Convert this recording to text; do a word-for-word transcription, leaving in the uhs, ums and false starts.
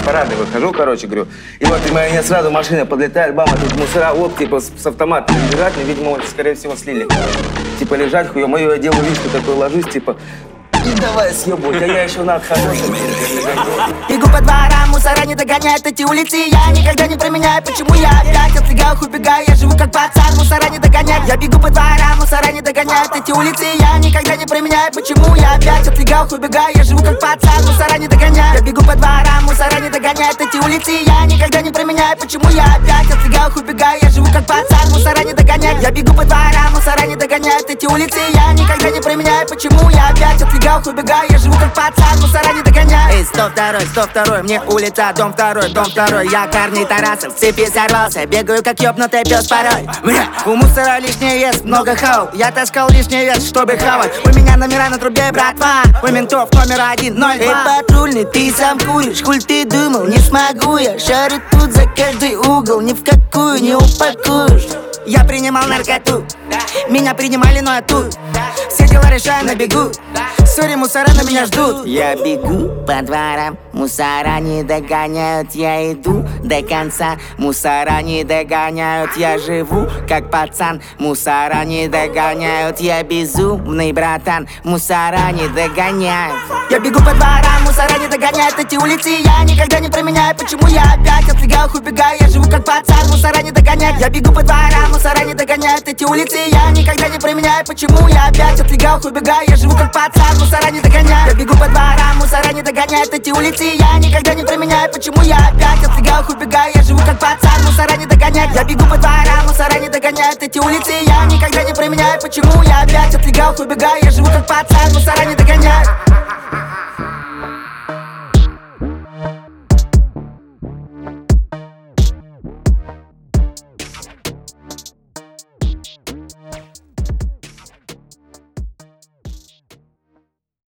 парадный выхожу, короче, говорю. И вот, и моя сразу машина подлетает, бам, а тут мусора, оп, типа, с, с автоматом лежат, мне, видимо, вот, скорее всего, слили. Типа, лежать, хуё, мою я делаю вид, что такой ложусь, типа, и давай съебывать, а я еще на отходу. Бегу по дворам, мусора не догоняют эти улицы. Я никогда не променяю, почему я опять от фига убегаю. Я живу как пацан, мусора не догоняют. Я бегу по дворам, мусора не догоняют эти улицы. Я никогда не променяю, почему я опять от фига убегаю. Я живу как пацан, мусора не догоняют. Я бегу по дворам, мусора не догоняют эти улицы. Я никогда не променяю, почему я опять от фига убегаю. Я живу как пацан, мусора не догоняют. Я бегу по дворам, мусора не догоняют эти улицы. Я никогда не променяю, почему я опять от фига убегаю, я живу как пацан, мусора не догоняю. Эй, сто второй, сто второй, мне улица, дом второй, дом второй. Я Корней Тарасов, в цепи сорвался, бегаю как ёбнутый пес порой. Бля, у мусора лишний вес, много хау. Я таскал лишний вес, чтобы хавать. У меня номера на трубе, братва. У ментов номер один, ноль два. Эй, патрульный, ты сам куришь, хуль ты думал, не смогу я. Шарю тут за каждый угол, ни в какую не упакуешь. Я принимал наркоту, меня принимали, но я тут. Все дела решаю на бегу. Сори, мусора на меня ждут. Я бегу по дворам, мусора не догоняют. Я иду до конца, мусора не догоняют. Я живу как пацан, мусора не догоняют. Я безумный братан, мусора не догоняют. Я бегу по дворам, мусора не догоняют эти улицы. Я никогда не променяю, почему я опять от фига убегаю. Я живу как пацан, мусора не догоняют. Я бегу по дворам, мусора не догоняют эти улицы. Я никогда не променяю, почему я опять от фига убегаю. Я живу как пацан, мусора не догоняют. Я бегу по дворам, мусора не догоняют эти улицы. Я никогда не променяю, почему я опять от фига убегаю. Я живу как пацан, мусора не догоняют. Я бегу по дворам, мусора не догоняют эти улицы. Я никогда не променяю, почему я опять от фига убегаю. Я живу как пацан, мусора не догоняют.